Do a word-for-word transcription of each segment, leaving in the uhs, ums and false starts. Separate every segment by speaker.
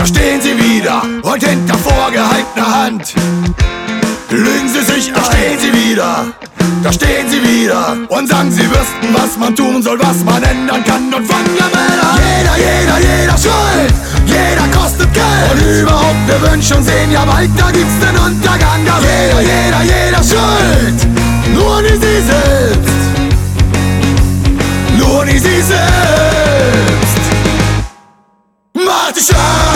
Speaker 1: da stehen sie wieder und hinter vorgehaltener Hand lügen sie sich, da stehen sie wieder, da stehen sie wieder und sagen, sie wüssten, was man tun soll, was man ändern kann und fangen damit an. Jeder, jeder, jeder schuld, jeder kostet Geld und überhaupt, wir wünschen und sehen ja bald, da gibt's den Untergang der Welt. Jeder, jeder, jeder schuld, nur nicht sie selbst, nur nicht sie selbst. Mach dich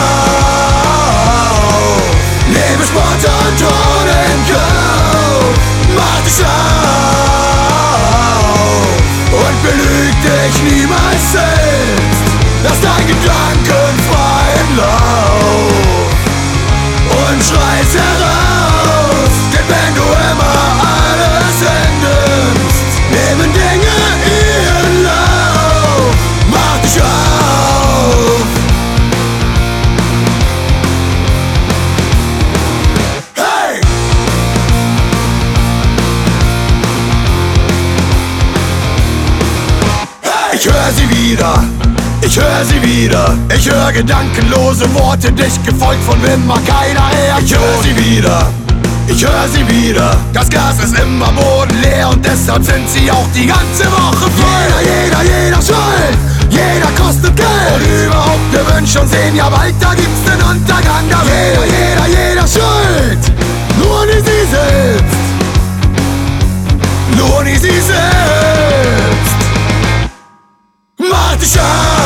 Speaker 1: auf, nehme Sport und Ton in Kauf. Mach dich auf und belüg dich niemals selbst. Lass dein Gedanken freien Lauf und schrei's heraus, denn wenn du immer alles änderst, nehmen Dinge ihren Lauf. Mach dich auf. Ich hör sie wieder, ich hör sie wieder. Ich hör gedankenlose Worte, dicht gefolgt von immer keiner Reaktion. Ich hör sie wieder, ich hör sie wieder. Das Glas ist immer bodenleer und deshalb sind sie auch die ganze Woche voll. Jeder, jeder, jeder schuld, jeder kostet Geld und überhaupt, wir wünschen und sehen ja bald, da gibt's den Untergang der Welt. Jeder, jeder, jeder schuld, nur nicht sie selbst, nur nicht sie selbst. Mach dich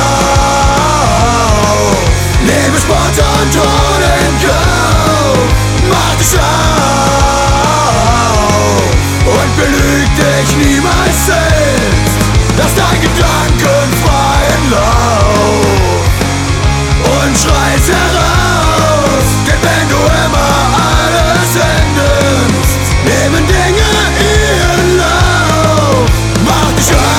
Speaker 1: auf, nehme Sport und Ton in Kauf. Mach dich auf und belüg dich niemals selbst. Lass dein Gedanken freien Lauf und schrei's heraus, denn wenn du immer alles änderst, nehmen Dinge ihren Lauf. Mach dich auf.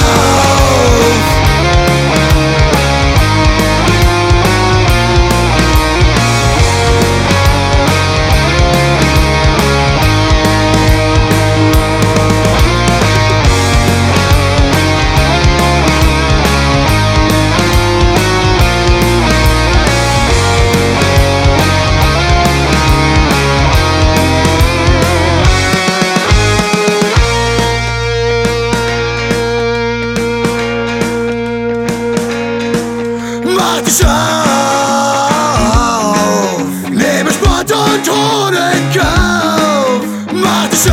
Speaker 1: Mach dich auf, nehme Sport und Ton in Kauf. Mach dich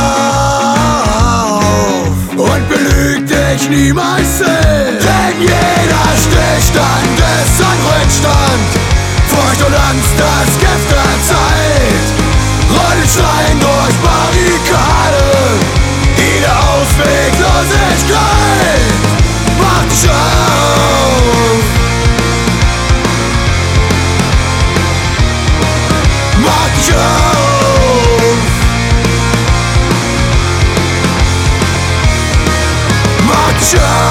Speaker 1: auf und belüg dich niemals selbst. Denn jeder Stillstand ist ein Rückstand, Furcht und Angst, das Gift der Zeit. Rollen Stein durch Barrikaden, die der Ausweglosigkeit. Mach dich auf, mach dich auf, mach dich auf.